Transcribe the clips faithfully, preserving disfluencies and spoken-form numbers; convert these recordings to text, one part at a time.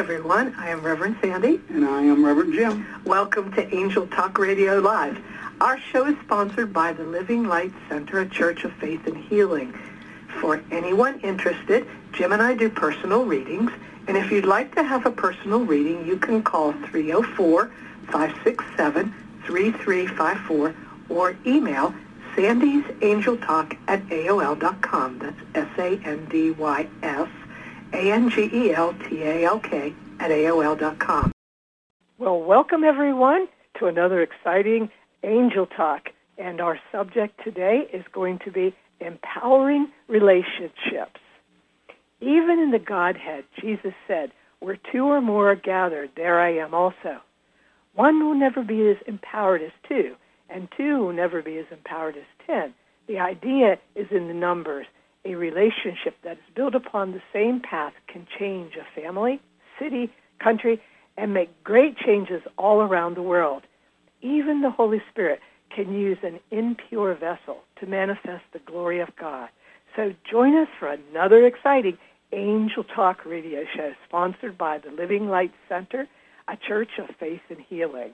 everyone. I am Reverend Sandy. And I am Reverend Jim. Welcome to Angel Talk Radio Live. Our show is sponsored by the Living Light Center, a Church of Faith and Healing. For anyone interested, Jim and I do personal readings. And if you'd like to have a personal reading, you can call three oh four, five six seven, three three five four or email Sandy's Angel Talk at A O L dot com. That's S A N D Y S A N G E L T A L K at A O L dot com. Well, welcome everyone to another exciting Angel Talk. And our subject today is going to be empowering relationships. Even in the Godhead, Jesus said, where two or more are gathered, there I am also. One will never be as empowered as two, and two will never be as empowered as ten. The idea is in the numbers. A relationship that is built upon the same path can change a family, city, country, and make great changes all around the world. Even the Holy Spirit can use an impure vessel to manifest the glory of God. So join us for another exciting Angel Talk radio show sponsored by the Living Light Center, a Church of Faith and Healing.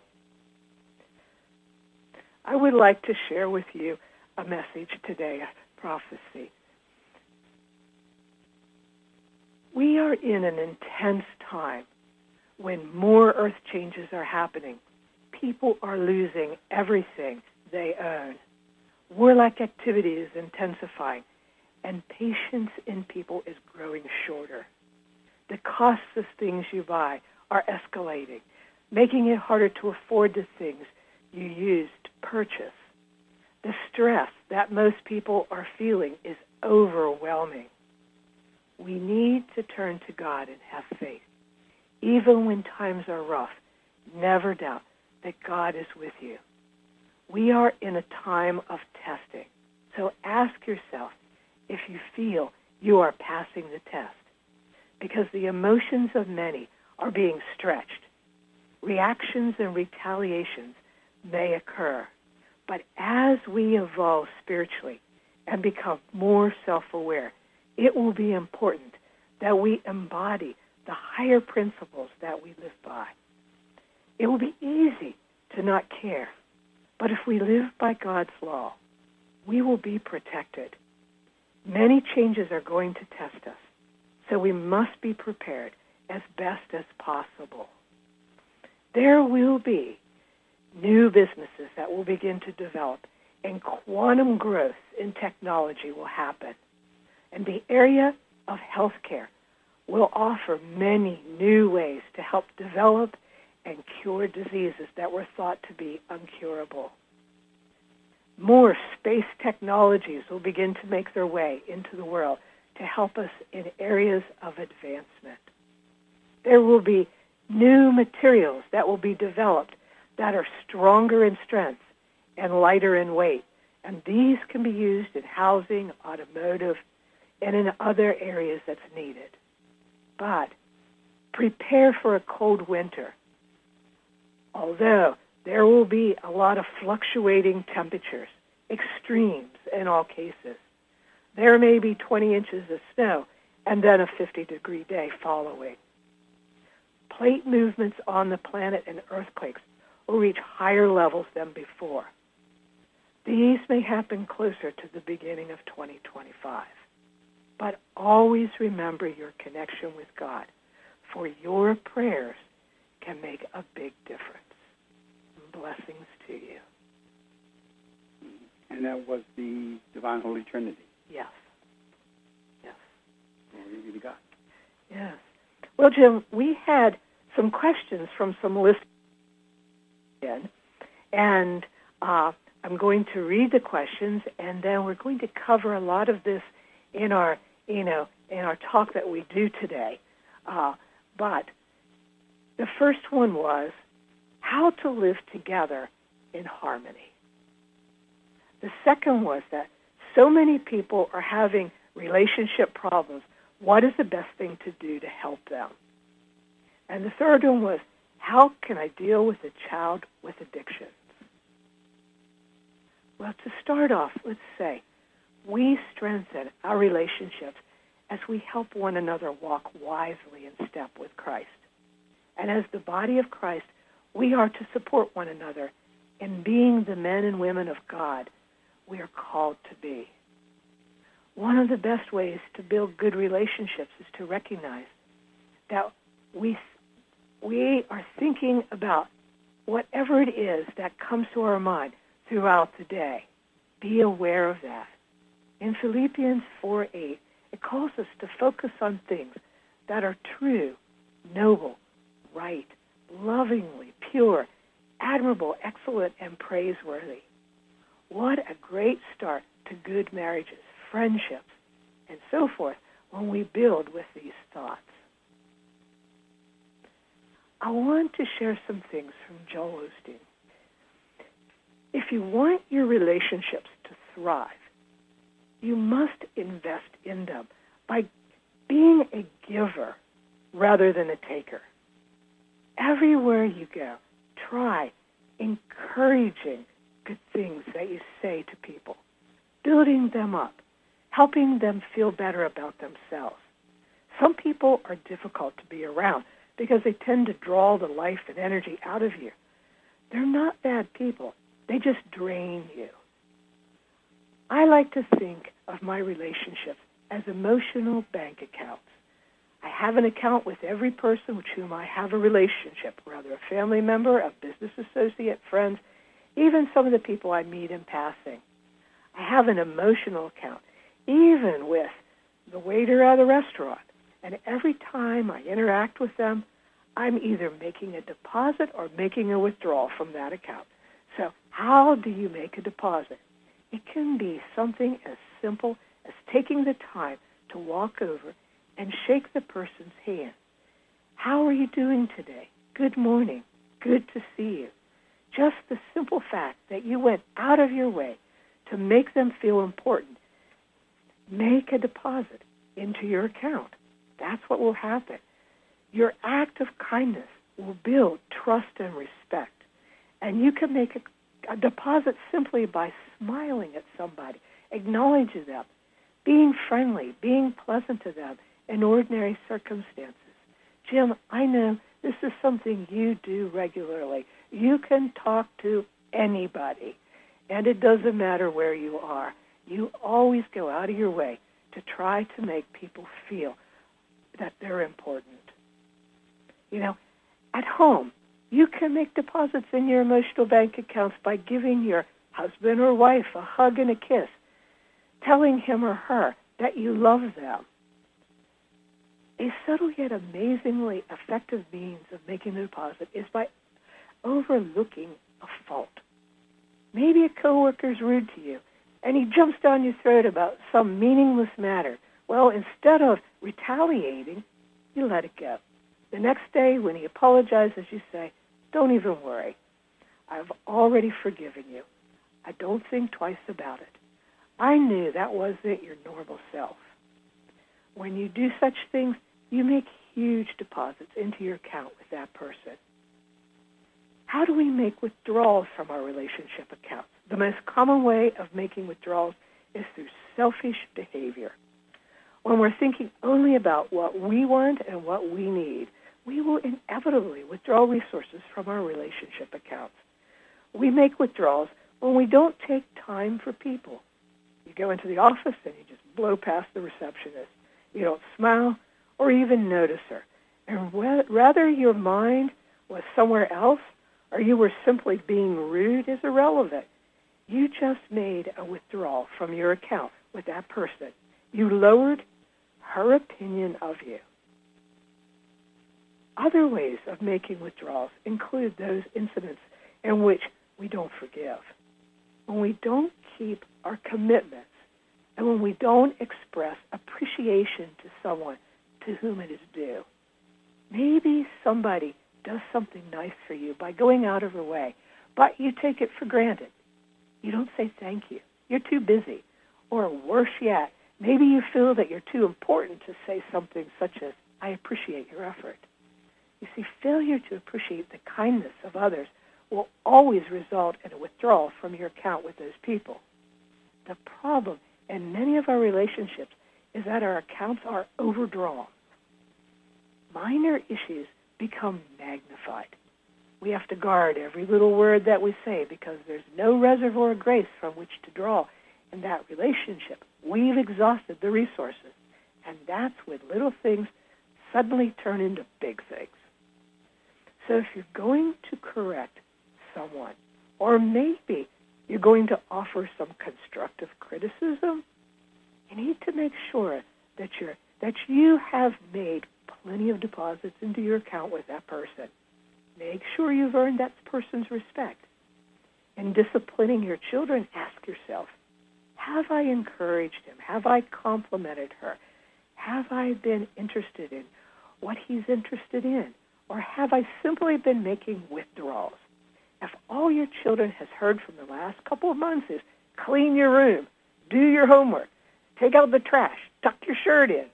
I would like to share with you a message today, a prophecy. We are in an intense time when more earth changes are happening. People are losing everything they own. Warlike activity is intensifying, and patience in people is growing shorter. The costs of things you buy are escalating, making it harder to afford the things you use to purchase. The stress that most people are feeling is overwhelming. We need to turn to God and have faith. Even when times are rough, never doubt that God is with you. We are in a time of testing, so ask yourself if you feel you are passing the test, because the emotions of many are being stretched. Reactions and retaliations may occur, but as we evolve spiritually and become more self-aware, it will be important that we embody the higher principles that we live by. It will be easy to not care, but if we live by God's law, we will be protected. Many changes are going to test us, so we must be prepared as best as possible. There will be new businesses that will begin to develop, and quantum growth in technology will happen. And the area of healthcare will offer many new ways to help develop and cure diseases that were thought to be incurable. More space technologies will begin to make their way into the world to help us in areas of advancement. There will be new materials that will be developed that are stronger in strength and lighter in weight, and these can be used in housing, automotive, and in other areas that's needed. But prepare for a cold winter. Although there will be a lot of fluctuating temperatures, extremes in all cases. There may be twenty inches of snow and then a fifty-degree day following. Plate movements on the planet and earthquakes will reach higher levels than before. These may happen closer to the beginning of twenty twenty-five. But always remember your connection with God, for your prayers can make a big difference. Blessings to you. And that was the Divine Holy Trinity. Yes. Yes. Glory be to God. Yes. Well, Jim, we had some questions from some listeners, and uh, I'm going to read the questions, and then we're going to cover a lot of this in our, you know, in our talk that we do today. Uh, but the first one was how to live together in harmony. The second was that so many people are having relationship problems. What is the best thing to do to help them? And the third one was, how can I deal with a child with addictions? Well, to start off, let's say, we strengthen our relationships as we help one another walk wisely in step with Christ. And as the body of Christ, we are to support one another in being the men and women of God we are called to be. One of the best ways to build good relationships is to recognize that we we are thinking about whatever it is that comes to our mind throughout the day. Be aware of that. In Philippians four eight, it calls us to focus on things that are true, noble, right, lovingly, pure, admirable, excellent, and praiseworthy. What a great start to good marriages, friendships, and so forth when we build with these thoughts. I want to share some things from Joel Osteen. If you want your relationships to thrive, you must invest in them by being a giver rather than a taker. Everywhere you go, try encouraging good things that you say to people, building them up, helping them feel better about themselves. Some people are difficult to be around because they tend to draw the life and energy out of you. They're not bad people. They just drain you. I like to think of my relationships as emotional bank accounts. I have an account with every person with whom I have a relationship, whether a family member, a business associate, friends, even some of the people I meet in passing. I have an emotional account, even with the waiter at a restaurant. And every time I interact with them, I'm either making a deposit or making a withdrawal from that account. So how do you make a deposit? It can be something as simple as taking the time to walk over and shake the person's hand. How are you doing today? Good morning. Good to see you. Just the simple fact that you went out of your way to make them feel important. Make a deposit into your account. That's what will happen. Your act of kindness will build trust and respect. And you can make a, a deposit simply by smiling at somebody, acknowledging them, being friendly, being pleasant to them in ordinary circumstances. Jim, I know this is something you do regularly. You can talk to anybody, and it doesn't matter where you are. You always go out of your way to try to make people feel that they're important. You know, at home, you can make deposits in your emotional bank accounts by giving your husband or wife a hug and a kiss, telling him or her that you love them. A subtle yet amazingly effective means of making a deposit is by overlooking a fault. Maybe a coworker's rude to you, and he jumps down your throat about some meaningless matter. Well, instead of retaliating, you let it go. The next day, when he apologizes, you say, "Don't even worry. I've already forgiven you. I don't think twice about it. I knew that wasn't your normal self." When you do such things, you make huge deposits into your account with that person. How do we make withdrawals from our relationship accounts? The most common way of making withdrawals is through selfish behavior. When we're thinking only about what we want and what we need, we will inevitably withdraw resources from our relationship accounts. We make withdrawals when we don't take time for people. You go into the office and you just blow past the receptionist. You don't smile or even notice her. And whether your mind was somewhere else or you were simply being rude is irrelevant. You just made a withdrawal from your account with that person. You lowered her opinion of you. Other ways of making withdrawals include those incidents in which we don't forgive, when we don't keep our commitments, and when we don't express appreciation to someone to whom it is due. Maybe somebody does something nice for you by going out of her way, but you take it for granted. You don't say thank you. You're too busy. Or worse yet, maybe you feel that you're too important to say something such as, "I appreciate your effort." You see, failure to appreciate the kindness of others will always result in a withdrawal from your account with those people. The problem in many of our relationships is that our accounts are overdrawn. Minor issues become magnified. We have to guard every little word that we say because there's no reservoir of grace from which to draw in that relationship. We've exhausted the resources, and that's when little things suddenly turn into big things. So if you're going to correct someone, or maybe you're going to offer some constructive criticism, you need to make sure that you're that you have made plenty of deposits into your account with that person. Make sure you've earned that person's respect. In disciplining your children, ask yourself, have I encouraged him? Have I complimented her? Have I been interested in what he's interested in? Or have I simply been making withdrawals? If all your children has heard from the last couple of months is clean your room, do your homework, take out the trash, tuck your shirt in,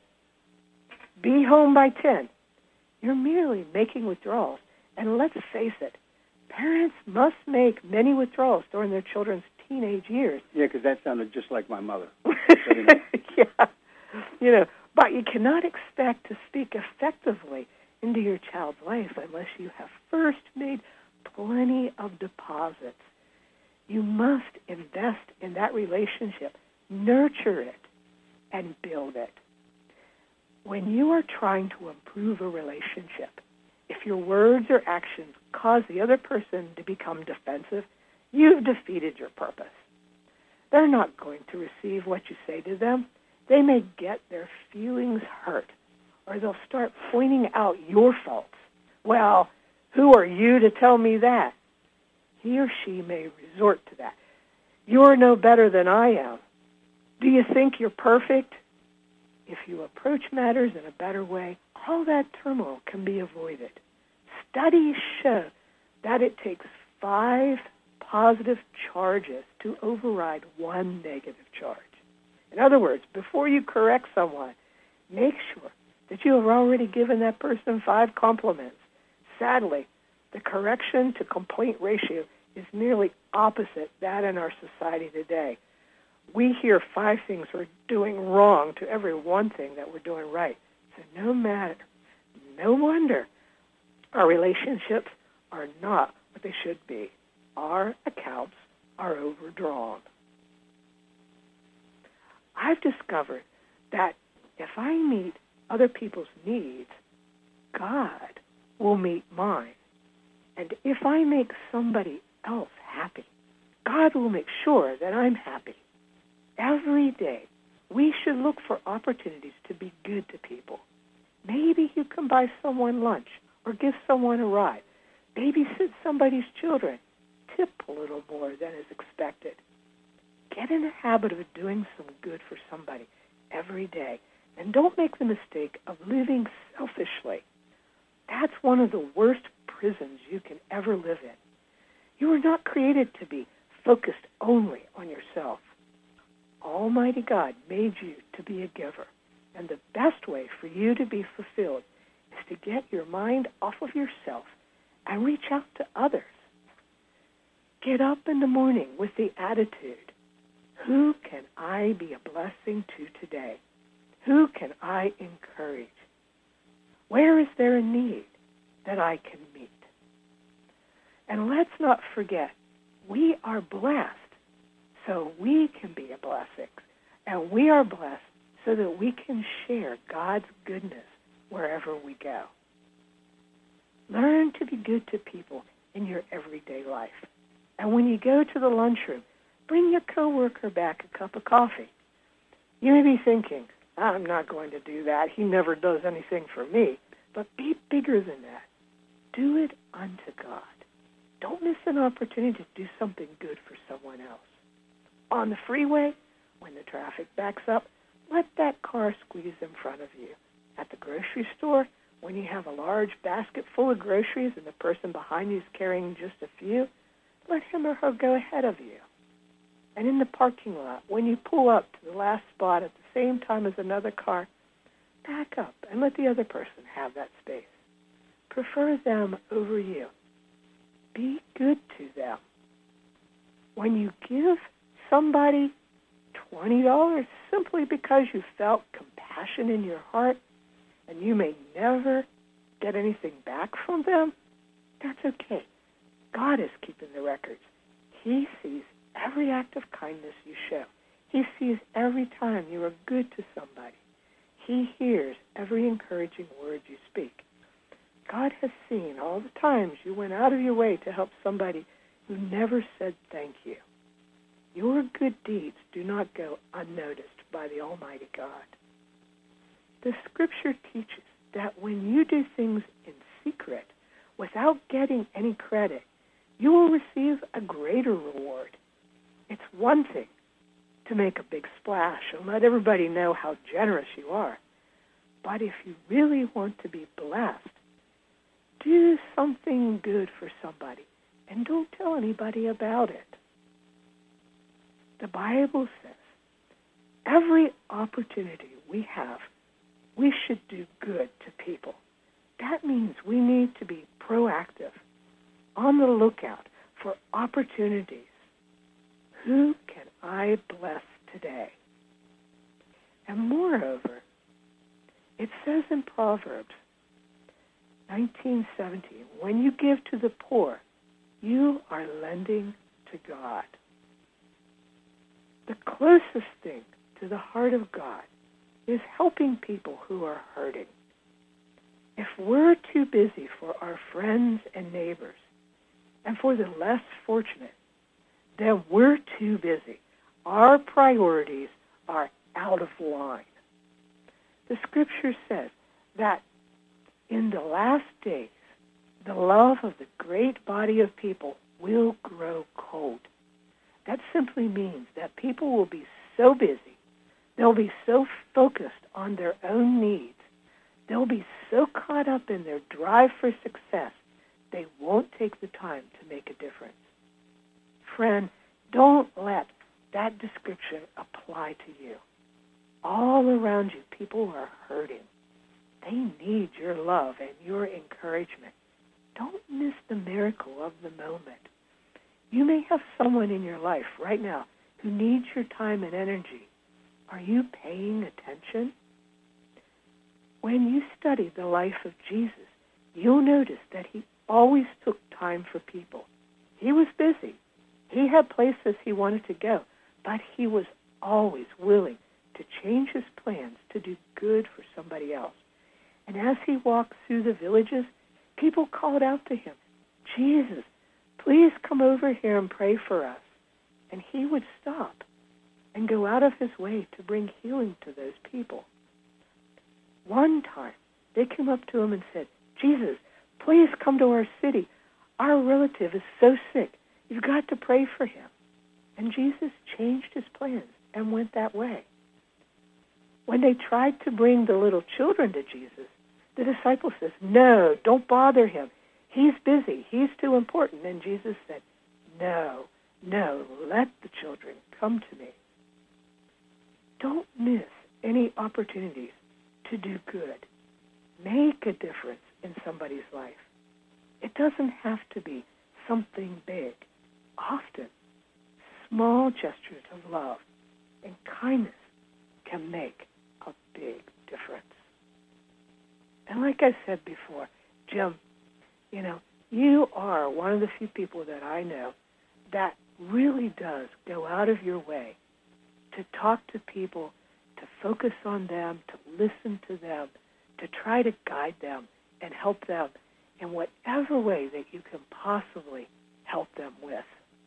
be home by ten, you're merely making withdrawals. And let's face it, parents must make many withdrawals during their children's teenage years. Yeah, because that sounded just like my mother. Yeah, you know, but you cannot expect to speak effectively into your child's life unless you have first made plenty of deposits. You must invest in that relationship, nurture it, and build it. When you are trying to improve a relationship, if your words or actions cause the other person to become defensive, you've defeated your purpose. They're not going to receive what you say to them. They may get their feelings hurt, or they'll start pointing out your faults. Well, who are you to tell me that? He or she may resort to that. You're no better than I am. Do you think you're perfect? If you approach matters in a better way, all that turmoil can be avoided. Studies show that it takes five positive charges to override one negative charge. In other words, before you correct someone, make sure that you have already given that person five compliments. Sadly, the correction to complaint ratio is nearly opposite that in our society today. We hear five things we're doing wrong to every one thing that we're doing right. So no matter, no wonder our relationships are not what they should be. Our accounts are overdrawn. I've discovered that if I meet other people's needs, God will meet mine. And if I make somebody else happy, God will make sure that I'm happy. Every day, we should look for opportunities to be good to people. Maybe you can buy someone lunch or give someone a ride. Babysit somebody's children. Tip a little more than is expected. Get in the habit of doing some good for somebody every day. And don't make the mistake of living selfishly. That's one of the worst prisons you can ever live in. You were not created to be focused only on yourself. Almighty God made you to be a giver. And the best way for you to be fulfilled is to get your mind off of yourself and reach out to others. Get up in the morning with the attitude, who can I be a blessing to today? Who can I encourage? Where is there a need that I can meet? And let's not forget, we are blessed so we can be a blessing. And we are blessed so that we can share God's goodness wherever we go. Learn to be good to people in your everyday life. And when you go to the lunchroom, bring your coworker back a cup of coffee. You may be thinking, I'm not going to do that. He never does anything for me. But be bigger than that. Do it unto God. Don't miss an opportunity to do something good for someone else. On the freeway, when the traffic backs up, let that car squeeze in front of you. At the grocery store, when you have a large basket full of groceries and the person behind you is carrying just a few, let him or her go ahead of you. And in the parking lot, when you pull up to the last spot at the same time as another car, back up and let the other person have that space. Prefer them over you. Be good to them. When you give somebody twenty dollars simply because you felt compassion in your heart, and you may never get anything back from them, that's okay. God is keeping the records. He sees every act of kindness you show. He sees every time you are good to somebody. He hears every encouraging word you speak. God has seen all the times you went out of your way to help somebody who never said thank you. Your good deeds do not go unnoticed by the Almighty God. The Scripture teaches that when you do things in secret, without getting any credit, you will receive a greater reward. It's one thing to make a big splash and let everybody know how generous you are. But if you really want to be blessed, do something good for somebody and don't tell anybody about it. The Bible says every opportunity we have, we should do good to people. That means we need to be proactive, on the lookout for opportunities. Who can I bless today? And moreover, it says in Proverbs nineteen seventeen, when you give to the poor, you are lending to God. The closest thing to the heart of God is helping people who are hurting. If we're too busy for our friends and neighbors and for the less fortunate, then we're too busy. Our priorities are out of line. The Scripture says that in the last days, the love of the great body of people will grow cold. That simply means that people will be so busy, they'll be so focused on their own needs, they'll be so caught up in their drive for success, they won't take the time to make a difference. Friend, don't let that description apply to you. All around you, people are hurting. They need your love and your encouragement. Don't miss the miracle of the moment. You may have someone in your life right now who needs your time and energy. Are you paying attention? When you study the life of Jesus, you'll notice that he always took time for people. He was busy. He had places he wanted to go, but he was always willing to change his plans to do good for somebody else. And as he walked through the villages, people called out to him, Jesus, please come over here and pray for us. And he would stop and go out of his way to bring healing to those people. One time, they came up to him and said, Jesus, please come to our city. Our relative is so sick. You've got to pray for him. And Jesus changed his plans and went that way. When they tried to bring the little children to Jesus, the disciple says, no, don't bother him. He's busy. He's too important. And Jesus said, no, no, let the children come to me. Don't miss any opportunities to do good. Make a difference in somebody's life. It doesn't have to be something big. Often, small gestures of love and kindness can make a big difference. And like I said before, Jim, you know, you are one of the few people that I know that really does go out of your way to talk to people, to focus on them, to listen to them, to try to guide them and help them in whatever way that you can possibly help them with.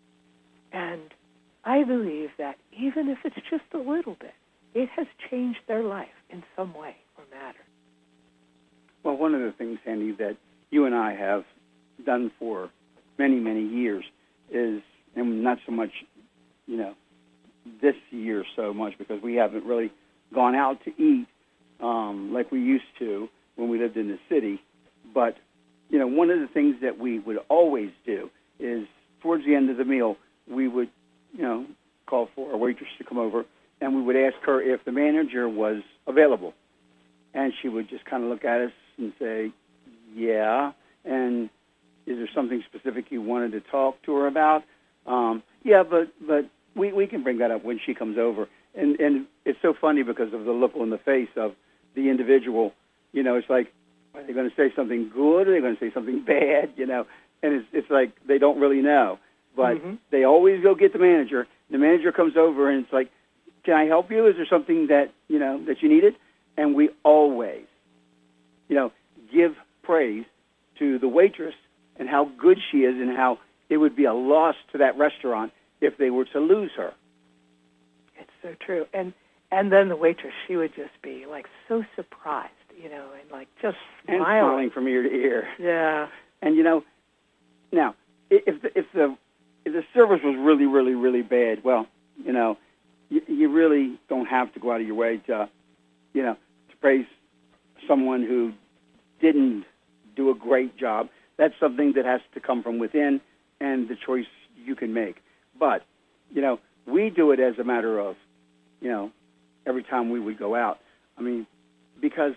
And I believe that even if it's just a little bit, it has changed their life in some way or matter. Well, one of the things, Sandy, that you and I have done for many, many years is, and not so much, you know, this year so much because we haven't really gone out to eat um, like we used to when we lived in the city. But, you know, one of the things that we would always do is towards the end of the meal, we would, you know, call for a waitress to come over, and we would ask her if the manager was available. And she would just kind of look at us and say, yeah, and is there something specific you wanted to talk to her about? Um, yeah, but but we, we can bring that up when she comes over. And, and it's so funny because of the look on the face of the individual. You know, it's like, Are they going to say something good? Are they going to say something bad? You know, and it's it's like they don't really know. But mm-hmm. they always go get the manager. The manager comes over and it's like, "Can I help you? Is there something that you know that you needed?" And we always, you know, give praise to the waitress and how good she is, and how it would be a loss to that restaurant if they were to lose her. It's so true. And and then the waitress, she would just be like so surprised, you know, and like just and smiling. smiling from ear to ear. Yeah. And you know, now if the, if the if the service was really, really, really bad, well, you know, you, you really don't have to go out of your way to, you know, to praise someone who didn't do a great job. That's something that has to come from within, and the choice you can make. But, you know, we do it as a matter of, you know, every time we would go out. I mean, because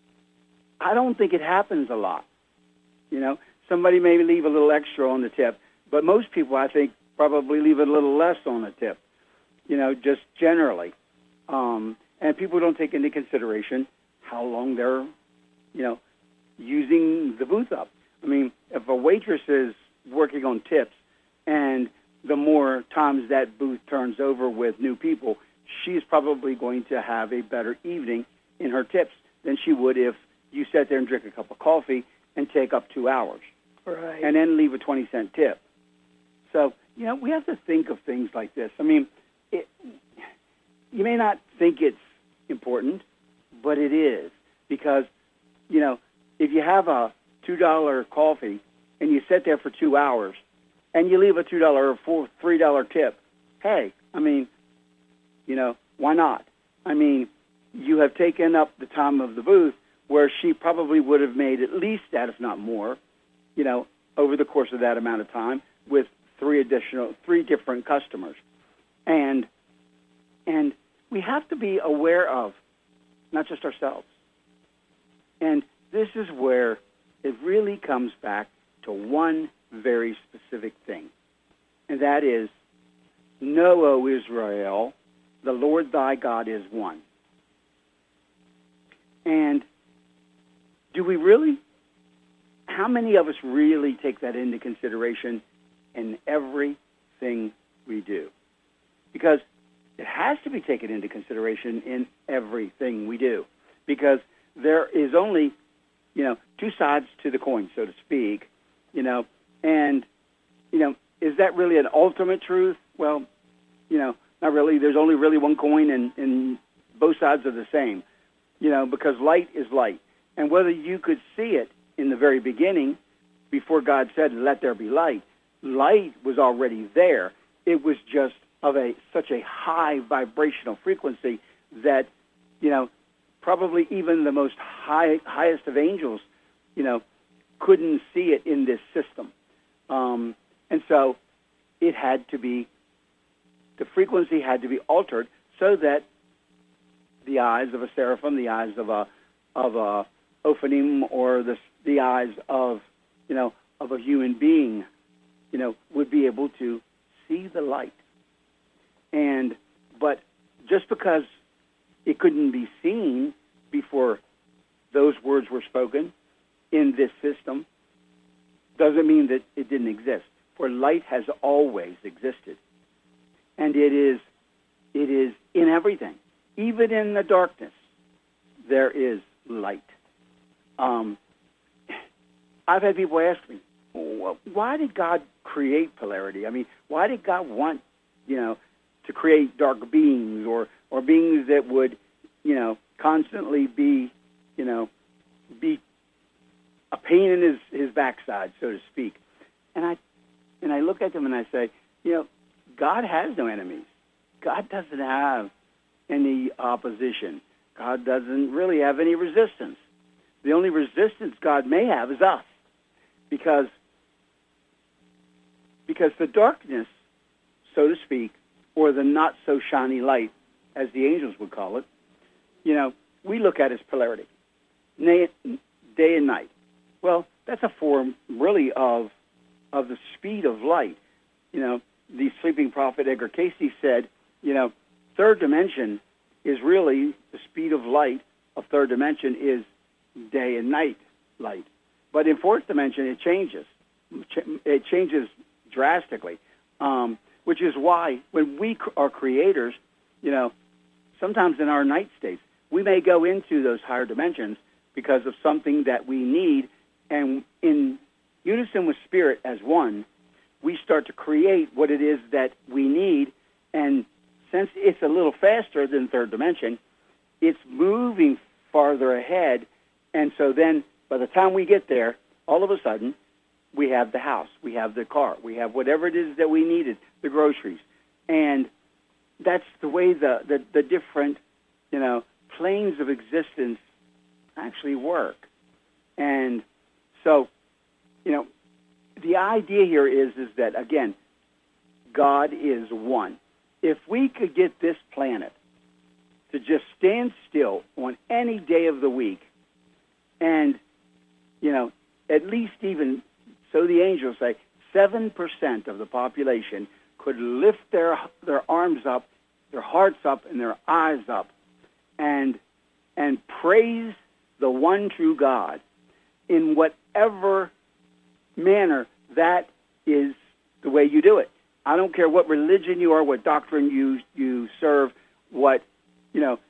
I don't think it happens a lot. You know, somebody may leave a little extra on the tip, but most people, I think, probably leave a little less on the tip, you know, just generally. Um, and people don't take into consideration how long they're, you know, using the booth up. I mean, if a waitress is working on tips, and the more times that booth turns over with new people, she's probably going to have a better evening in her tips than she would if you sat there and drink a cup of coffee and take up two hours. Right. And then leave a twenty cent tip. So, you know, we have to think of things like this. I mean, it, you may not think it's important, but it is. Because, you know, if you have a two dollar coffee and you sit there for two hours and you leave a two dollar or four, three dollar tip, hey, I mean, you know, why not? I mean, you have taken up the time of the booth where she probably would have made at least that, if not more, you know, over the course of that amount of time with three additional, three different customers. And, and we have to be aware of not just ourselves. And this is where it really comes back to one very specific thing, and that is, know, O Israel, the Lord thy God is one. And do we really, how many of us really take that into consideration in everything we do? Because it has to be taken into consideration in everything we do, because there is only, you know, two sides to the coin, so to speak, you know, and, you know, is that really an ultimate truth? Well, you know, not really. There's only really one coin, and, and both sides are the same, you know, because light is light. And whether you could see it in the very beginning, before God said, let there be light, light was already there. It was just of a such a high vibrational frequency that, you know, probably even the most high, highest of angels, you know, couldn't see it in this system. Um, and so it had to be, the frequency had to be altered so that the eyes of a seraphim, the eyes of a of a Ophanim, or the the eyes of, you know, of a human being, you know, would be able to see the light. And, but just because it couldn't be seen before those words were spoken in this system doesn't mean that it didn't exist. For light has always existed. And it is it is in everything. Even in the darkness, there is light. Um, I've had people ask me, well, why did God create polarity? I mean, why did God want, you know, to create dark beings, or, or beings that would, you know, constantly be, you know, be a pain in his, his backside, so to speak. And I and I look at them and I say, you know, God has no enemies. God doesn't have any opposition. God doesn't really have any resistance. The only resistance God may have is us, because because the darkness, so to speak, or the not-so-shiny light, as the angels would call it, you know, we look at as polarity, day and night. Well, that's a form, really, of of the speed of light. You know, the sleeping prophet Edgar Cayce said, you know, third dimension is really the speed of light of third dimension is day and night light. But in fourth dimension, it changes. It changes drastically, um, which is why when we are creators, you know, sometimes in our night states, we may go into those higher dimensions because of something that we need, and in unison with Spirit as one, we start to create what it is that we need, and since it's a little faster than third dimension, it's moving farther ahead, and so then by the time we get there, all of a sudden, we have the house, we have the car, we have whatever it is that we needed, the groceries, and that's the way the, the, the different, you know, planes of existence actually work. And so, you know, the idea here is, is that, again, God is one. If we could get this planet to just stand still on any day of the week and, you know, at least even, so the angels say, seven percent of the population could lift their their arms up, their hearts up, and their eyes up, and and praise the one true God in whatever manner that is the way you do it. I don't care what religion you are, what doctrine you you serve, what, you know,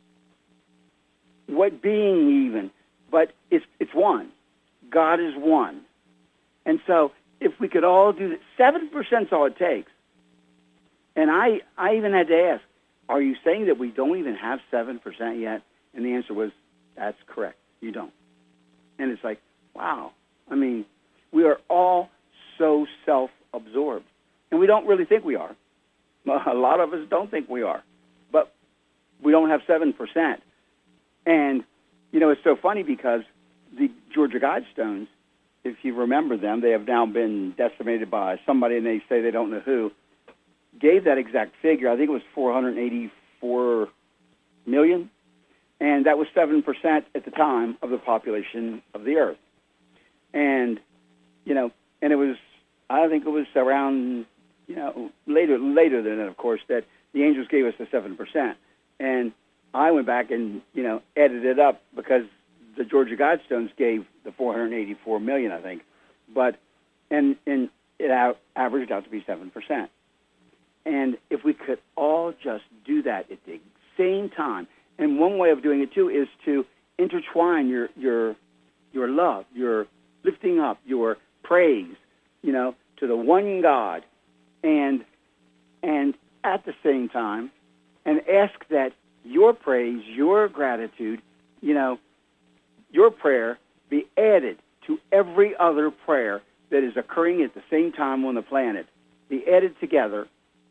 what being even, but it's it's one. God is one. And so if we could all do that, seven percent is all it takes. And I, I even had to ask, are you saying that we don't even have seven percent yet? And the answer was, that's correct. You don't. And it's like, wow. I mean, we are all so self-absorbed. And we don't really think we are. A lot of us don't think we are. But we don't have seven percent. And, you know, it's so funny because the Georgia Guidestones, if you remember them, they have now been decimated by somebody, and they say they don't know who, gave that exact figure. I think it was four hundred eighty-four million, and that was seven percent at the time of the population of the Earth. And, you know, and it was, I think it was around, you know, later later than that, of course, that the angels gave us the seven percent. And I went back and, you know, added it up because the Georgia Guidestones gave the four hundred eighty-four million, I think. But, and, and it out, averaged out to be seven percent. And if we could all just do that at the same time, and one way of doing it too is to intertwine your your your love, your lifting up, your praise, you know, to the one God, and and at the same time, and ask that your praise, your gratitude, you know, your prayer be added to every other prayer that is occurring at the same time on the planet, be added together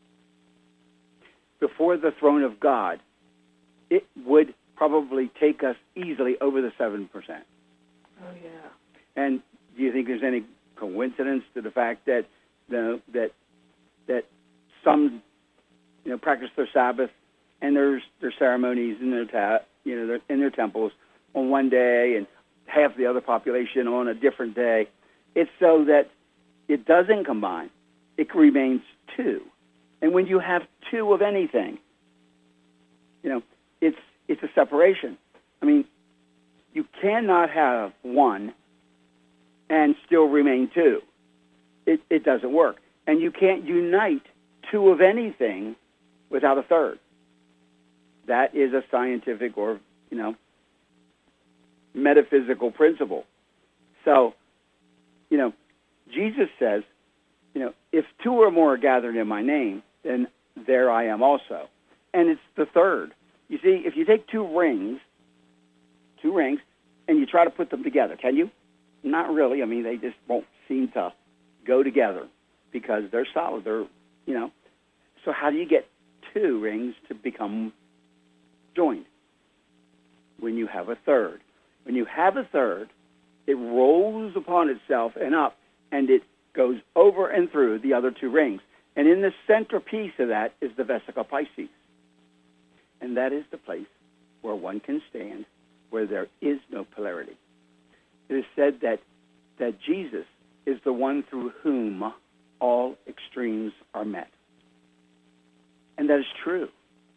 before the throne of God. It would probably take us easily over the seven percent. Oh, yeah. And do you think there's any coincidence to the fact that the, that that some, you know, practice their Sabbath and there's their ceremonies in their ta- you know, their, in their temples on one day and half the other population on a different day? It's so that it doesn't combine. It remains two. And when you have two of anything, you know, it's it's a separation. I mean, you cannot have one and still remain two. It it doesn't work. And you can't unite two of anything without a third. That is a scientific or, you know, metaphysical principle. So, you know, Jesus says, you know, if two or more are gathered in my name, then there I am also. And it's the third. You see, if you take two rings, two rings, and you try to put them together, can you? Not really. I mean, they just won't seem to go together because they're solid. They're, you know. So how do you get two rings to become joined? When you have a third. When you have a third, it rolls upon itself and up, and it goes over and through the other two rings. And in the centerpiece of that is the vesica Piscis. And that is the place where one can stand, where there is no polarity. It is said that, that Jesus is the one through whom all extremes are met. And that is true.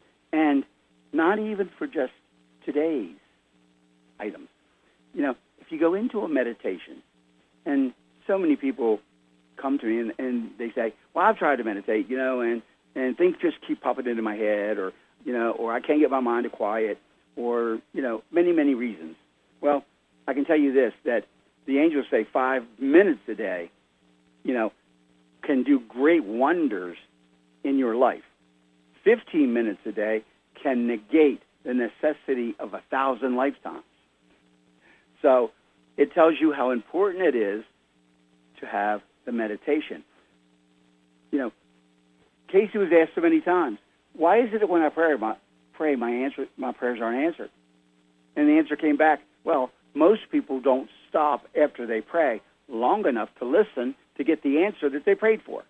And not even for just today's items. You know, if you go into a meditation, and so many people come to me and, and they say, well, I've tried to meditate, you know, and, and things just keep popping into my head, or, you know, or I can't get my mind to quiet, or, you know, many, many reasons. Well, I can tell you this, that the angels say five minutes a day, you know, can do great wonders in your life. fifteen minutes a day can negate the necessity of a thousand lifetimes. So it tells you how important it is to have the meditation. You know, Casey was asked so many times, why is it that when I pray, my, pray, my, answer, my prayers aren't answered? And the answer came back, well, most people don't stop after they pray long enough to listen to get the answer that they prayed for.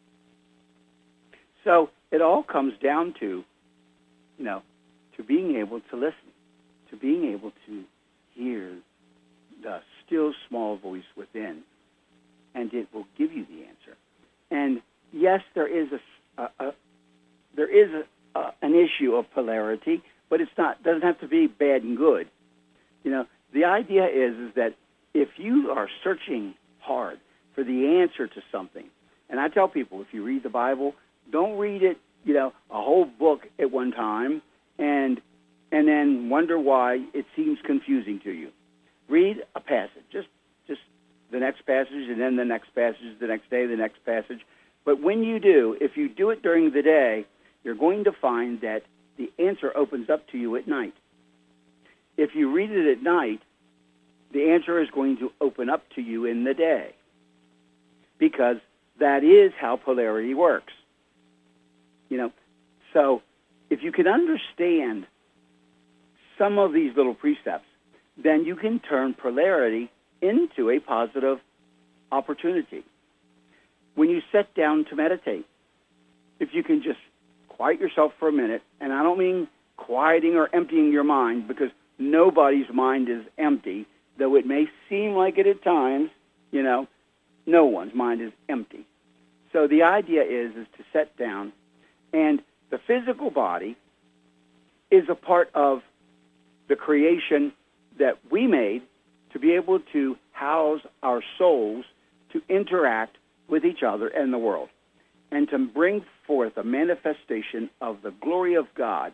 So it all comes down to, you know, to being able to listen, to being able to hear the still small voice within, and it will give you the answer. And yes, there is a, a, a there is a, a, an issue of polarity, but it's not doesn't have to be bad and good. You know, the idea is is that if you are searching hard for the answer to something, and I tell people, if you read the Bible, don't read it, you know, a whole book at one time, and and then wonder why it seems confusing to you. Read a passage, just just the next passage, and then the next passage, the next day, the next passage. But when you do, if you do it during the day, you're going to find that the answer opens up to you at night. If you read it at night, the answer is going to open up to you in the day, because that is how polarity works. You know, so if you can understand some of these little precepts, then you can turn polarity into a positive opportunity. When you sit down to meditate, if you can just quiet yourself for a minute, and I don't mean quieting or emptying your mind, because nobody's mind is empty, though it may seem like it at times, you know, no one's mind is empty. So the idea is, is to sit down, and the physical body is a part of the creation that we made to be able to house our souls to interact with each other and the world, and to bring forth a manifestation of the glory of God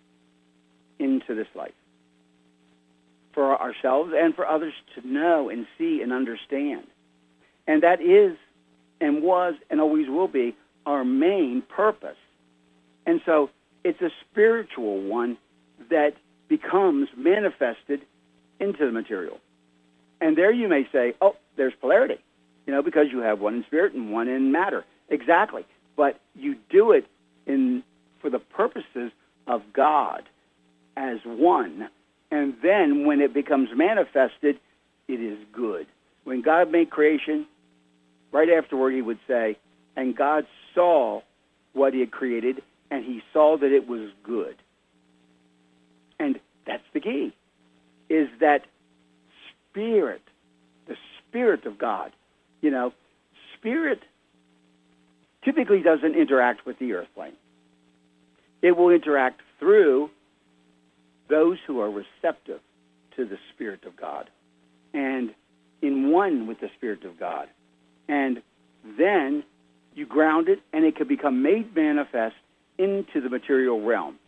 into this life for ourselves and for others to know and see and understand. And that is and was and always will be our main purpose. And so it's a spiritual one that becomes manifested into the material. And there you may say, oh, there's polarity, you know, because you have one in spirit and one in matter. Exactly. But you do it in for the purposes of God as one. And then when it becomes manifested, it is good. When God made creation, right afterward he would say, and God saw what he had created, and he saw that it was good. And that's the key, is that spirit, the Spirit of God. You know, spirit typically doesn't interact with the earth plane. It will interact through those who are receptive to the Spirit of God and in one with the Spirit of God. And then you ground it, and it can become made manifest into the material realm.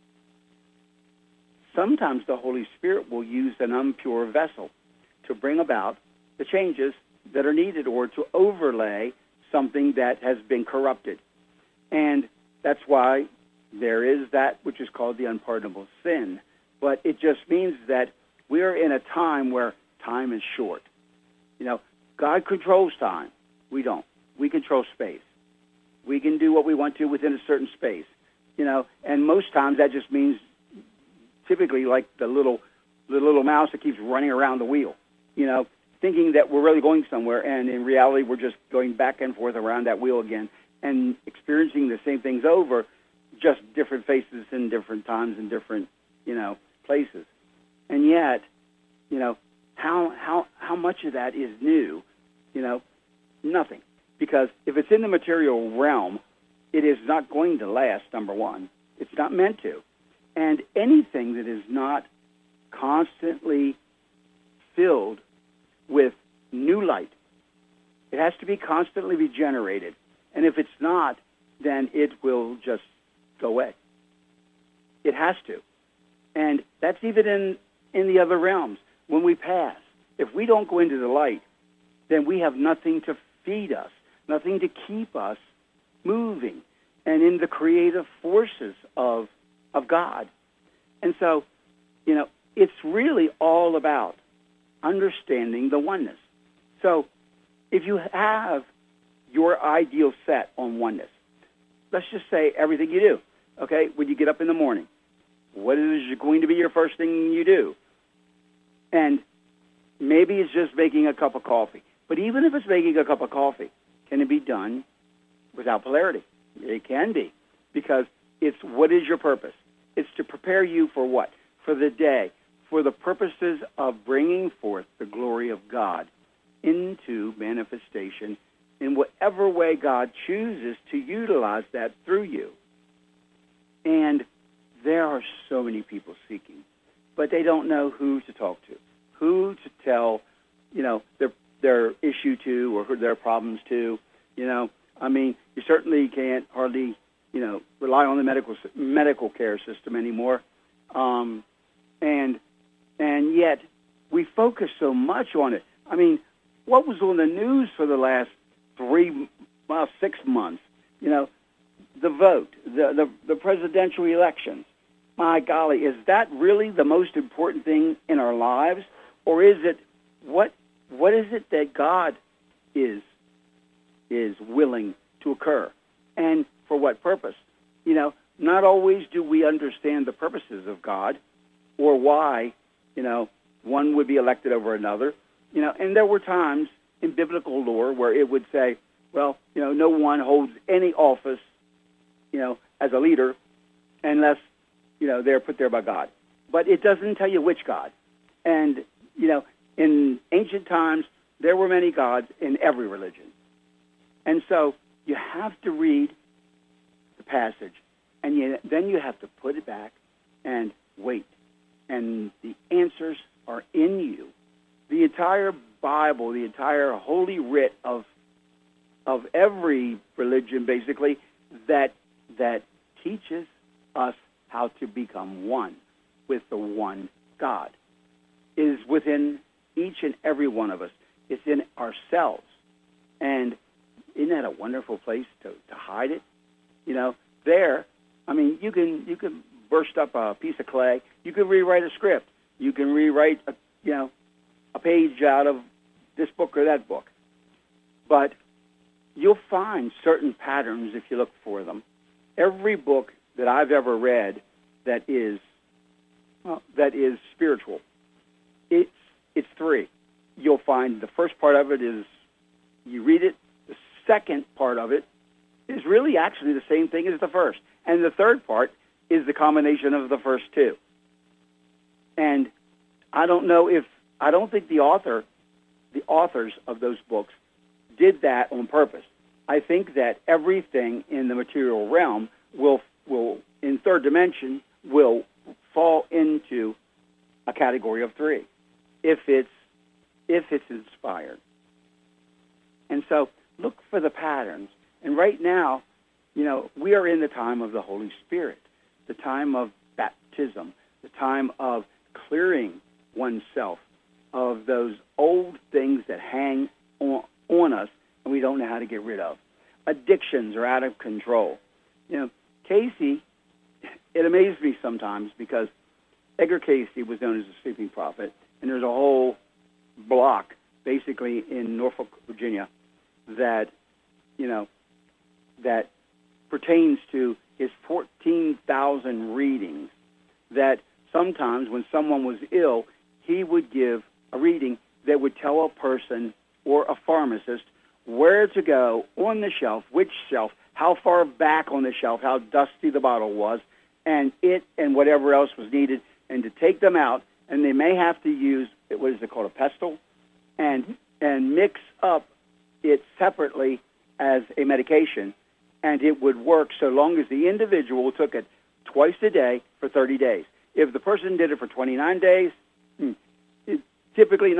Sometimes the Holy Spirit will use an impure vessel to bring about the changes that are needed, or to overlay something that has been corrupted. And that's why there is that which is called the unpardonable sin. But it just means that we're in a time where time is short. You know, God controls time. We don't. We control space. We can do what we want to within a certain space. You know, and most times that just means typically like the little the little mouse that keeps running around the wheel, you know, thinking that we're really going somewhere, and in reality we're just going back and forth around that wheel again and experiencing the same things over, just different faces in different times and different, you know, places. And yet, you know, how how how much of that is new? You know, nothing. Because if it's in the material realm, it is not going to last, number one. It's not meant to. And anything that is not constantly filled with new light. It has to be constantly regenerated. And if it's not, then it will just go away. It has to. And that's even in, in the other realms. When we pass, if we don't go into the light, then we have nothing to feed us, nothing to keep us moving and in the creative forces of of God. And so, you know, it's really all about understanding the oneness. So if you have your ideal set on oneness, let's just say everything you do, okay, when you get up in the morning, what is going to be your first thing you do? And maybe it's just making a cup of coffee. But even if it's making a cup of coffee, can it be done without polarity? It can be, because it's what is your purpose? It's to prepare you for what? For the day, for the purposes of bringing forth the glory of God into manifestation in whatever way God chooses to utilize that through you. And there are so many people seeking, but they don't know who to talk to, who to tell, you know, their their issue to or their problems to. You know, I mean, you certainly can't hardly, you know, rely on the medical medical care system anymore, um, and and yet we focus so much on it. I mean, what was on the news for the last three, well, six months? You know, the vote, the the, the presidential elections. My golly, is that really the most important thing in our lives, or is it what what is it that God is is willing to occur, and for what purpose? You know, not always do we understand the purposes of God, or why, you know, one would be elected over another. You know, and there were times in biblical lore where it would say, well, you know, no one holds any office, you know, as a leader unless, you know, they're put there by God. But it doesn't tell you which God. And, you know, in ancient times, there were many gods in every religion. And so you have to read the passage, and you, then you have to put it back and wait. And the answers are in you. The entire Bible, the entire holy writ of of every religion, basically, that that teaches us how to become one with the one God, is within each and every one of us. It's in ourselves. And isn't that a wonderful place to, to hide it? You know, there, I mean, you can you can burst up a piece of clay. You can rewrite a script. You can rewrite, a, you know, a page out of this book or that book. But you'll find certain patterns if you look for them. Every book that I've ever read that is well, that is spiritual, it's it's three. You'll find the first part of it is you read it. The second part of it is really actually the same thing as the first. And the third part is the combination of the first two. And I don't know if, I don't think the author, the authors of those books did that on purpose. I think that everything in the material realm will, will in third dimension, will fall into a category of three if it's, if it's inspired. And so look for the patterns. And right now, you know, we are in the time of the Holy Spirit, the time of baptism, the time of clearing oneself of those old things that hang on, on us and we don't know how to get rid of. Addictions are out of control. You know, Casey, it amazed me sometimes because Edgar Casey was known as the sleeping prophet, and there's a whole block basically in Norfolk, Virginia, that, you know, that pertains to his fourteen thousand readings, that sometimes when someone was ill, he would give a reading that would tell a person or a pharmacist where to go on the shelf, which shelf, how far back on the shelf, how dusty the bottle was, and it and whatever else was needed, and to take them out, and they may have to use, what is it called, a pestle, and and mix up it separately as a medication, and it would work so long as the individual took it twice a day for thirty days. If the person did it for twenty-nine days, it, typically non,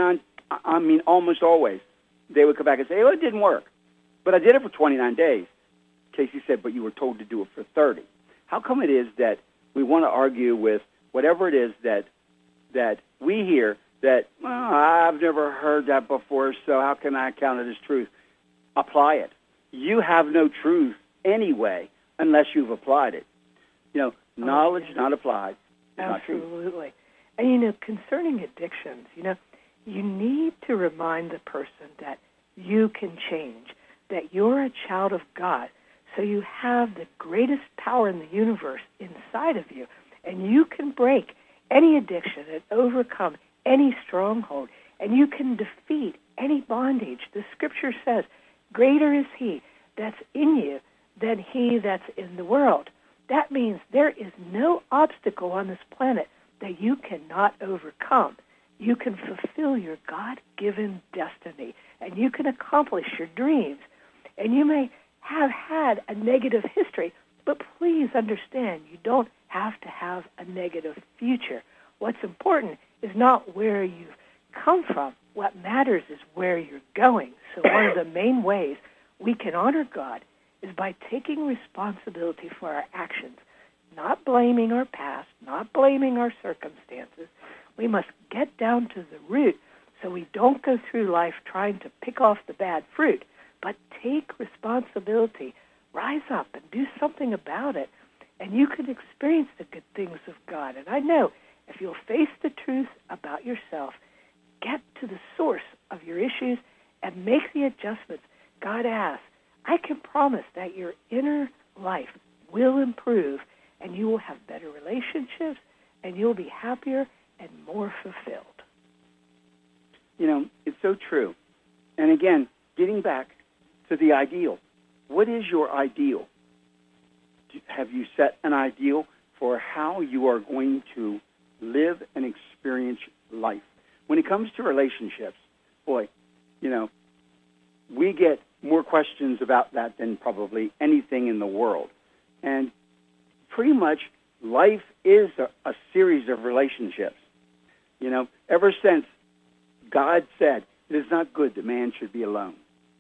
I mean, almost always, they would come back and say, oh, it didn't work. But I did it for twenty-nine days. Casey said, but you were told to do it for thirty. How come it is that we want to argue with whatever it is that that we hear that, well, I've never heard that before, so how can I count it as truth? Apply it. You have no truth anyway unless you've applied it. You know, knowledge oh, yeah. not applied is not truth. Absolutely. And, you know, concerning addictions, you know, you need to remind the person that you can change, that you're a child of God, so you have the greatest power in the universe inside of you, and you can break any addiction and overcome any stronghold, and you can defeat any bondage. The Scripture says, greater is He that's in you than he that's in the world. That means there is no obstacle on this planet that you cannot overcome. You can fulfill your God-given destiny, and you can accomplish your dreams. And you may have had a negative history, but please understand, you don't have to have a negative future. What's important is not where you've come from. What matters is where you're going. So one of the main ways we can honor God is by taking responsibility for our actions, not blaming our past, not blaming our circumstances. We must get down to the root so we don't go through life trying to pick off the bad fruit, but take responsibility, rise up and do something about it, and you can experience the good things of God. And I know if you'll face the truth about yourself, get to the source of your issues, and make the adjustments God asks, I can promise that your inner life will improve, and you will have better relationships, and you'll be happier and more fulfilled. You know, it's so true. And again, getting back to the ideal. What is your ideal? Have you set an ideal for how you are going to live and experience life? When it comes to relationships, boy, you know, we get more questions about that than probably anything in the world. And pretty much life is a, a series of relationships. You know, ever since God said, it is not good that man should be alone.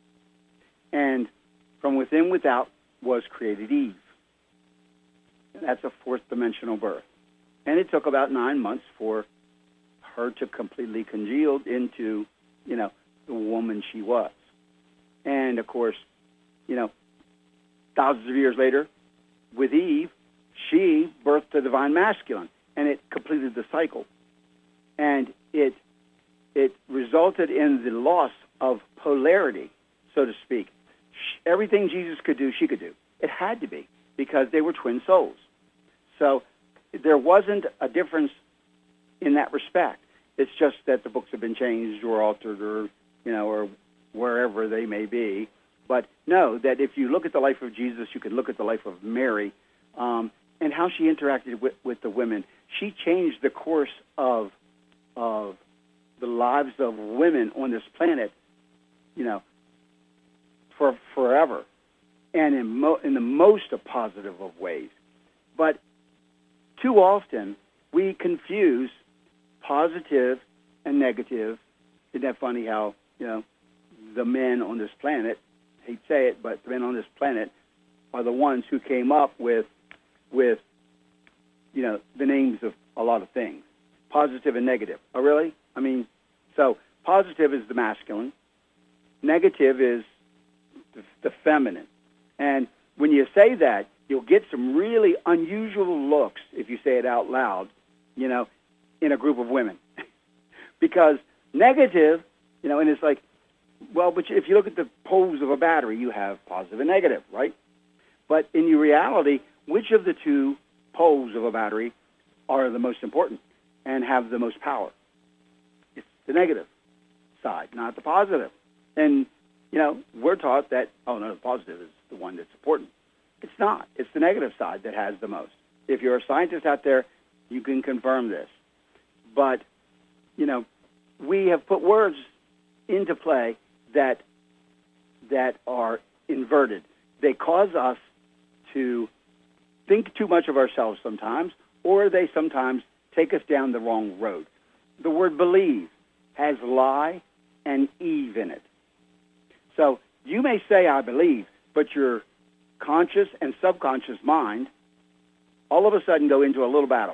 And from within without was created Eve. And that's a fourth dimensional birth. And it took about nine months for her to completely congeal into, you know, the woman she was. And, of course, you know, thousands of years later, with Eve, she birthed the divine masculine, and it completed the cycle. And it it resulted in the loss of polarity, so to speak. Everything Jesus could do, she could do. It had to be, because they were twin souls. So there wasn't a difference in that respect. It's just that the books have been changed or altered or, you know, or wherever they may be. But know that if you look at the life of Jesus, you can look at the life of Mary um, and how she interacted with, with the women. She changed the course of of the lives of women on this planet, you know, for forever, and in, mo- in the most positive of ways. But too often we confuse positive and negative. Isn't that funny how, you know, the men on this planet, I hate to say it, but the men on this planet are the ones who came up with, with, you know, the names of a lot of things, positive and negative. Oh, really? I mean, so positive is the masculine, negative is the, the feminine. And when you say that, you'll get some really unusual looks if you say it out loud, you know, in a group of women. Because negative, you know, and it's like, well, but if you look at the poles of a battery, you have positive and negative, right? But in reality, which of the two poles of a battery are the most important and have the most power? It's the negative side, not the positive. And, you know, we're taught that, oh, no, the positive is the one that's important. It's not. It's the negative side that has the most. If you're a scientist out there, you can confirm this. But, you know, we have put words into play that that are inverted. They cause us to think too much of ourselves sometimes, or they sometimes take us down the wrong road. The word believe has lie and Eve in it. So you may say, I believe, but your conscious and subconscious mind all of a sudden go into a little battle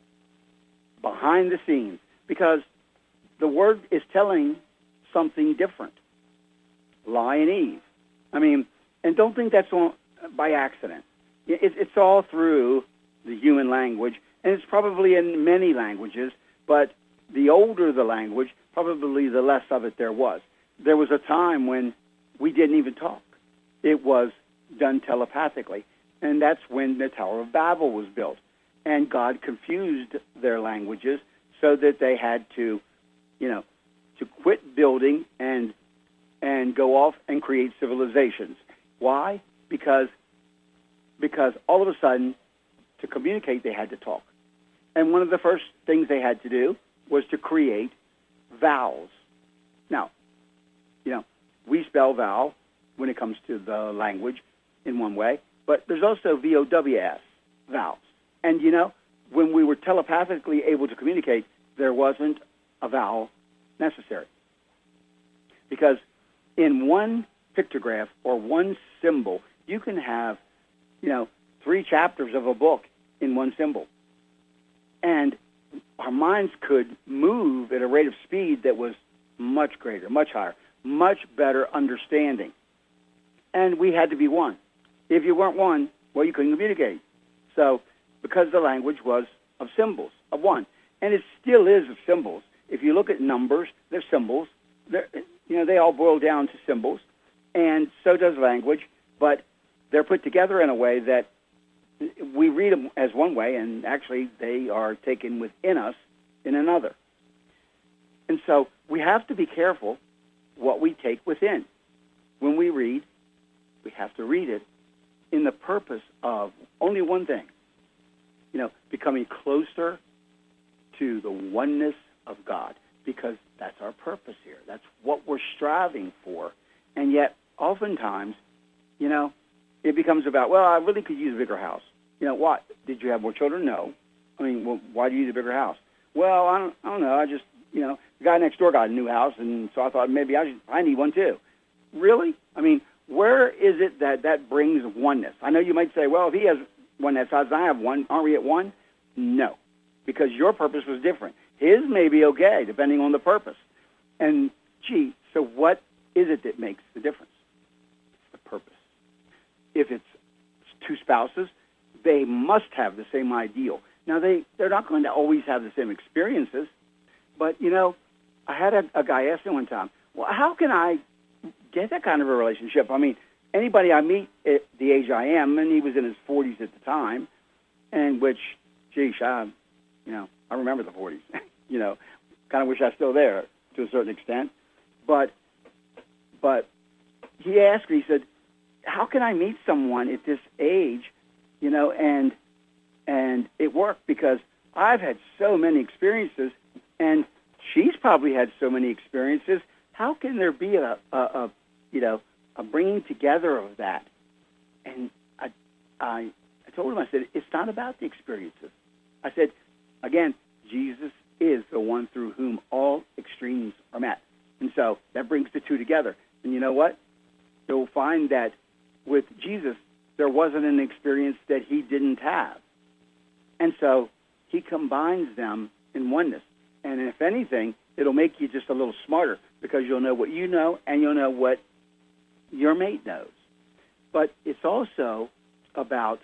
behind the scenes because the Word is telling something different. Lion Eve. I mean, and don't think that's on, by accident. It, it's all through the human language, and it's probably in many languages, but the older the language, probably the less of it there was. There was a time when we didn't even talk. It was done telepathically, and that's when the Tower of Babel was built. And God confused their languages so that they had to, you know, to quit building and and go off and create civilizations. Why? Because because all of a sudden, to communicate, they had to talk. And one of the first things they had to do was to create vowels. Now, you know, we spell vowel when it comes to the language in one way, but there's also V O W S, vowels. And, you know, when we were telepathically able to communicate, there wasn't a vowel necessary. Because in one pictograph or one symbol, you can have, you know, three chapters of a book in one symbol. And our minds could move at a rate of speed that was much greater, much higher, much better understanding. And we had to be one. If you weren't one, well, you couldn't communicate. So, because the language was of symbols, of one. And it still is of symbols. If you look at numbers, they're symbols. They're, you know, they all boil down to symbols. And so does language. But they're put together in a way that we read them as one way, and actually they are taken within us in another. And so we have to be careful what we take within. When we read, we have to read it in the purpose of only one thing. You know, becoming closer to the oneness of God, because that's our purpose here. That's what we're striving for. And yet, oftentimes, you know, it becomes about, well, I really could use a bigger house. You know, what? Did you have more children? No. I mean, well, why do you need a bigger house? Well, I don't, I don't know. I just, you know, the guy next door got a new house, and so I thought maybe I should, I need one too. Really? I mean, where is it that that brings oneness? I know you might say, well, if he has one that size and I have one, aren't we at one? No, because your purpose was different. His may be okay, depending on the purpose. And, gee, so what is it that makes the difference? It's the purpose. If it's two spouses, they must have the same ideal. Now, they, they're not going to always have the same experiences, but, you know, I had a, a guy ask me one time, well, how can I get that kind of a relationship? I mean, anybody I meet at the age I am, and he was in his forties at the time, and which, geez, I, you know, I remember the forties. You know, kind of wish I was still there to a certain extent. But, but he asked me, he said, how can I meet someone at this age, you know, and and it worked because I've had so many experiences, and she's probably had so many experiences. How can there be a, a, a you know, a bringing together of that? And I, I, I told him, I said, it's not about the experiences. I said, again, Jesus is the one through whom all extremes are met. And so that brings the two together. And you know what? You'll find that with Jesus, there wasn't an experience that he didn't have. And so he combines them in oneness. And if anything, it'll make you just a little smarter because you'll know what you know and you'll know what your mate knows. But it's also about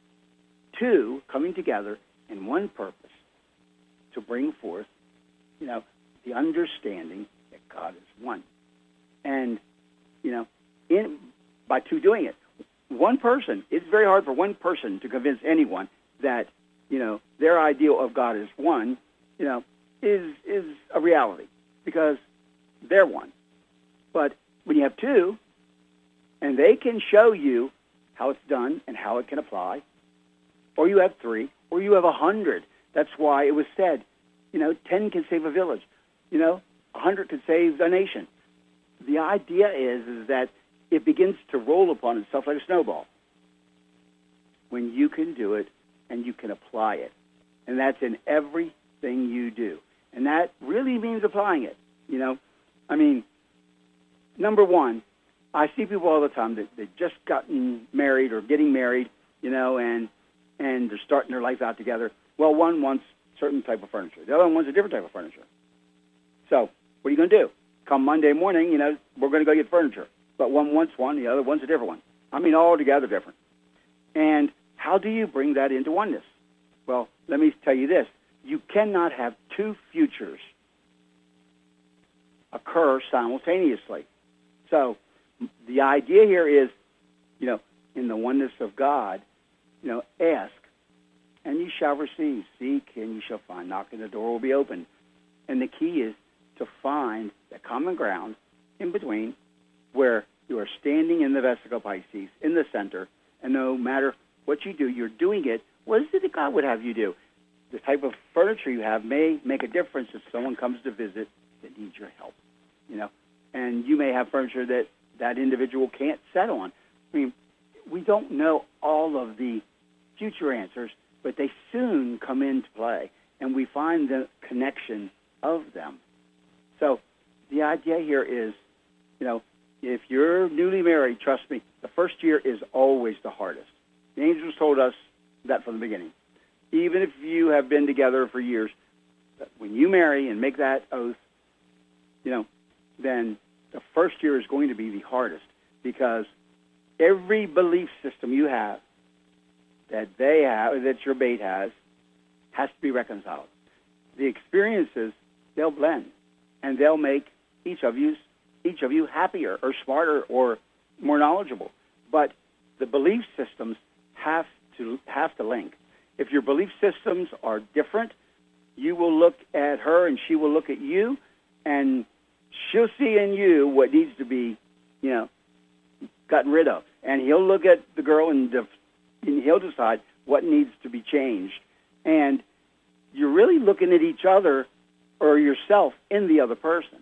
two coming together in one purpose to bring forth, you know, the understanding that God is one. And, you know, in by two doing it, one person, it's very hard for one person to convince anyone that, you know, their ideal of God is one, you know, is is a reality because they're one. But when you have two, and they can show you how it's done and how it can apply, or you have three, or you have a hundred. That's why it was said, you know, ten can save a village. You know, a hundred can save a nation. The idea is, is that it begins to roll upon itself like a snowball when you can do it and you can apply it. And that's in everything you do. And that really means applying it. You know, I mean, number one, I see people all the time that they've just gotten married or getting married, you know, and and they're starting their life out together. Well, one wants certain type of furniture. The other one wants a different type of furniture. So what are you going to do? Come Monday morning, you know, we're going to go get furniture. But one wants one, the other one's a different one. I mean, all together different. And how do you bring that into oneness? Well, let me tell you this. You cannot have two futures occur simultaneously. So the idea here is, you know, in the oneness of God, you know, ask, and you shall receive. Seek, and you shall find. Knock, and the door will be opened. And the key is to find the common ground in between where you are standing in the vesicle Pisces, in the center, and no matter what you do, you're doing it. What is it that God would have you do? The type of furniture you have may make a difference if someone comes to visit that needs your help, you know. And you may have furniture that that individual can't set on. I mean, we don't know all of the future answers, but they soon come into play, and we find the connection of them. So the idea here is, you know, if you're newly married, trust me, the first year is always the hardest. The angels told us that from the beginning. Even if you have been together for years, when you marry and make that oath, you know, then the first year is going to be the hardest because every belief system you have that they have, that your mate has, has to be reconciled. The experiences, they'll blend, and they'll make each of you, each of you happier or smarter or more knowledgeable. But the belief systems have to have to link. If your belief systems are different, you will look at her and she will look at you, and she'll see in you what needs to be, you know, gotten rid of. And he'll look at the girl and, def- and he'll decide what needs to be changed. And you're really looking at each other or yourself in the other person.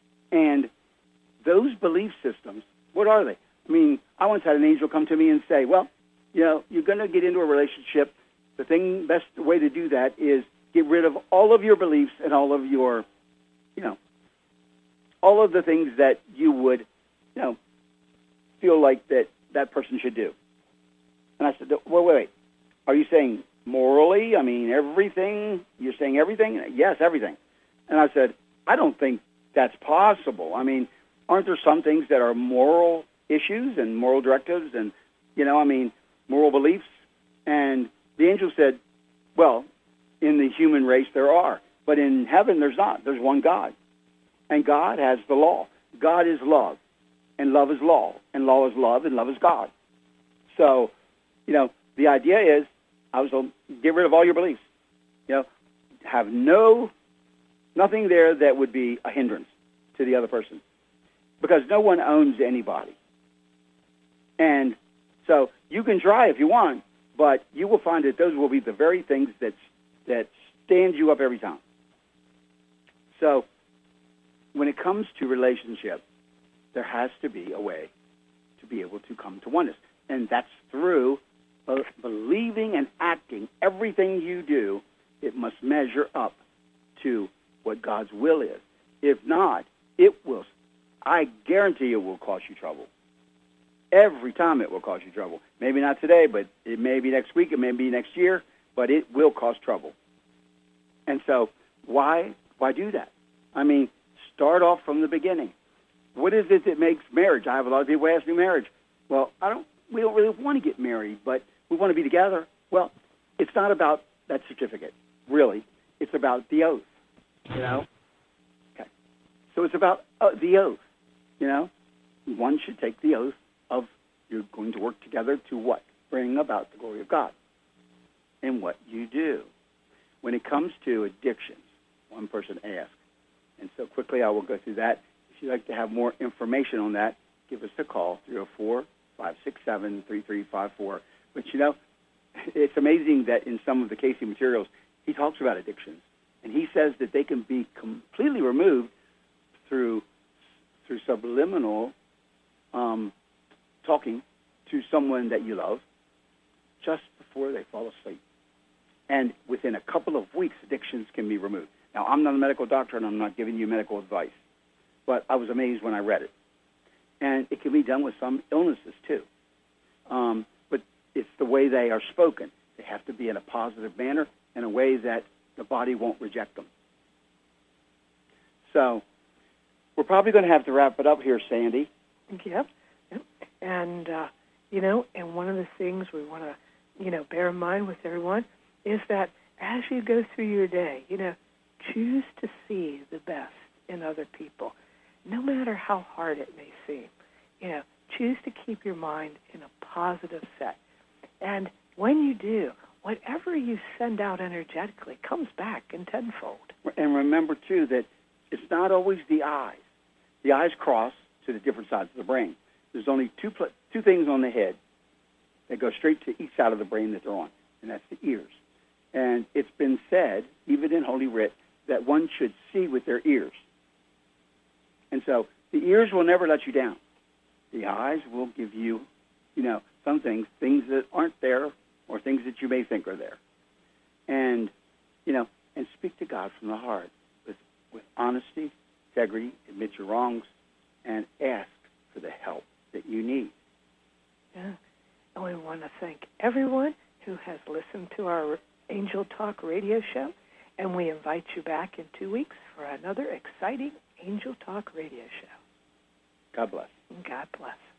And those belief systems, what are they? I mean, I once had an angel come to me and say, well, you know, you're going to get into a relationship. The thing, best way to do that is get rid of all of your beliefs and all of your, you know, all of the things that you would, you know, feel like that that person should do. And I said, well, wait, wait. Are you saying morally? I mean, everything? You're saying everything? Yes, everything. And I said, I don't think that's possible. I mean, aren't there some things that are moral issues and moral directives and, you know, I mean, moral beliefs? And the angel said, well, in the human race there are, but in heaven there's not. There's one God. And God has the law. God is love, and love is law, and law is love, and love is God. So, you know, the idea is, I was told, get rid of all your beliefs. You know, have no, nothing there that would be a hindrance to the other person, because no one owns anybody. And so you can try if you want, but you will find that those will be the very things that that stand you up every time. So when it comes to relationship, there has to be a way to be able to come to oneness. And that's through uh, believing and acting. Everything you do, it must measure up to what God's will is. If not, it will, I guarantee it will cause you trouble. Every time it will cause you trouble. Maybe not today, but it may be next week, it may be next year, but it will cause trouble. And so why why do that? I mean, start off from the beginning. What is it that makes marriage? I have a lot of people ask me marriage. Well, I don't. We don't really want to get married, but we want to be together. Well, it's not about that certificate, really. It's about the oath, you know? Okay. So it's about uh, the oath, you know? One should take the oath of you're going to work together to what? Bring about the glory of God in what you do. When it comes to addictions, one person asked, and so quickly I will go through that. If you'd like to have more information on that, give us a call, three oh four, five six seven, three three five four. But, you know, it's amazing that in some of the Casey materials, he talks about addictions. And he says that they can be completely removed through through subliminal um, talking to someone that you love just before they fall asleep. And within a couple of weeks, addictions can be removed. Now, I'm not a medical doctor, and I'm not giving you medical advice, but I was amazed when I read it. And it can be done with some illnesses, too. Um, but it's the way they are spoken. They have to be in a positive manner, in a way that the body won't reject them. So we're probably going to have to wrap it up here, Sandy. Yep. yep. And, uh, you know, and one of the things we want to, you know, bear in mind with everyone is that as you go through your day, you know, choose to see the best in other people, no matter how hard it may seem. You know, choose to keep your mind in a positive set. And when you do, whatever you send out energetically comes back in tenfold. And remember, too, that it's not always the eyes. The eyes cross to the different sides of the brain. There's only two pl- two things on the head that go straight to each side of the brain that they're on, and that's the ears. And it's been said, even in Holy Writ, that one should see with their ears. And so the ears will never let you down. The eyes will give you, you know, some things, things that aren't there or things that you may think are there. And, you know, and speak to God from the heart with, with honesty, integrity, admit your wrongs, and ask for the help that you need. Yeah. And we want to thank everyone who has listened to our Angel Talk radio show, and we invite you back in two weeks for another exciting Angel Talk radio show. God bless. God bless.